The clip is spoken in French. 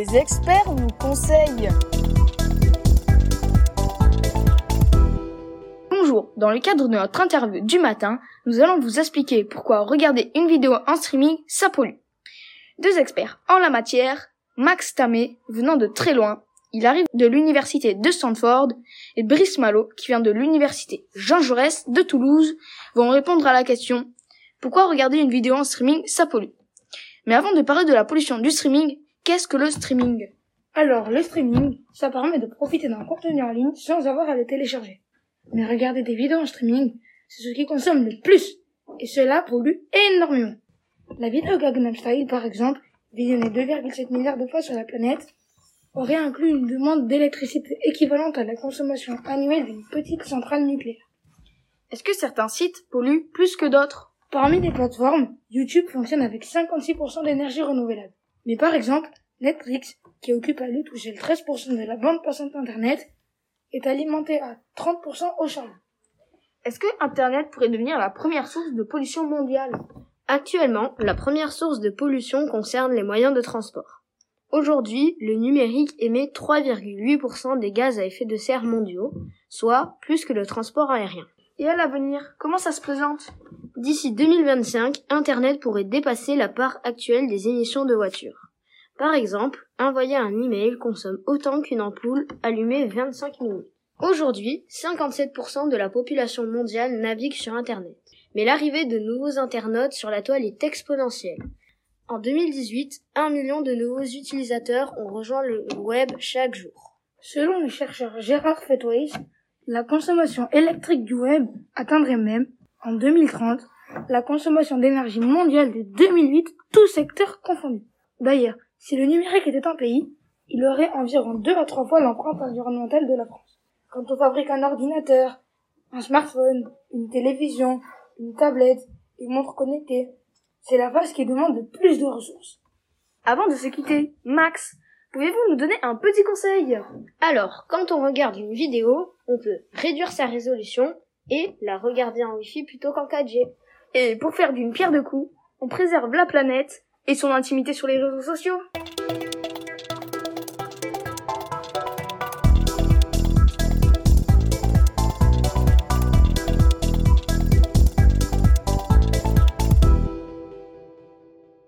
les experts nous conseillent. Bonjour, dans le cadre de notre interview du matin, nous allons vous expliquer pourquoi regarder une vidéo en streaming, ça pollue. Deux experts en la matière, Max Tamé, venant de très loin, il arrive de l'université de Stanford, et Brice Malo, qui vient de l'université Jean Jaurès de Toulouse, vont répondre à la question « Pourquoi regarder une vidéo en streaming, ça pollue ?» Mais avant de parler de la pollution du streaming, qu'est-ce que le streaming ? Alors, le streaming, ça permet de profiter d'un contenu en ligne sans avoir à le télécharger. Mais regarder des vidéos en streaming, c'est ce qui consomme le plus, et cela pollue énormément. La vidéo Gangnam Style, par exemple, visionnée 2,7 milliards de fois sur la planète, aurait inclus une demande d'électricité équivalente à la consommation annuelle d'une petite centrale nucléaire. Est-ce que certains sites polluent plus que d'autres ? Parmi les plateformes, YouTube fonctionne avec 56% d'énergie renouvelable. Mais par exemple, Netflix, qui occupe à lui tout seul 13% de la bande passante Internet, est alimenté à 30% au charbon. Est-ce que Internet pourrait devenir la première source de pollution mondiale ? Actuellement, la première source de pollution concerne les moyens de transport. Aujourd'hui, le numérique émet 3,8% des gaz à effet de serre mondiaux, soit plus que le transport aérien. Et à l'avenir, comment ça se présente ? D'ici 2025, Internet pourrait dépasser la part actuelle des émissions de voitures. Par exemple, envoyer un email consomme autant qu'une ampoule allumée 25 minutes. Aujourd'hui, 57% de la population mondiale navigue sur Internet. Mais l'arrivée de nouveaux internautes sur la toile est exponentielle. En 2018, 1 million de nouveaux utilisateurs ont rejoint le web chaque jour. Selon le chercheur Gerard Fetways, la consommation électrique du web atteindrait même, en 2030, la consommation d'énergie mondiale de 2008, tous secteurs confondus. D'ailleurs, si le numérique était un pays, il aurait environ 2 à 3 fois l'empreinte environnementale de la France. Quand on fabrique un ordinateur, un smartphone, une télévision, une tablette, une montre connectée, c'est la phase qui demande le plus de ressources. Avant de se quitter, Max, pouvez-vous nous donner un petit conseil ? Alors, quand on regarde une vidéo, on peut réduire sa résolution et la regarder en Wi-Fi plutôt qu'en 4G. Et pour faire d'une pierre deux coups, on préserve la planète et son intimité sur les réseaux sociaux.